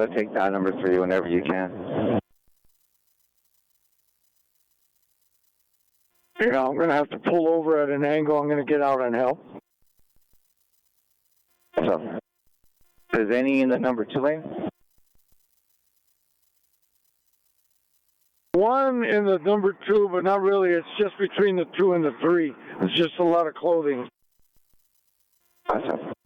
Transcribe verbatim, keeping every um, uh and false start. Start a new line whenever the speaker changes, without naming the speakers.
got to take that number three whenever you can.
You know, I'm going to have to pull over at an angle. I'm going to get out and help.
So, is any in the number two lane?
One in the number two, but not really. It's just between the two and the three. It's just a lot of clothing.
Awesome.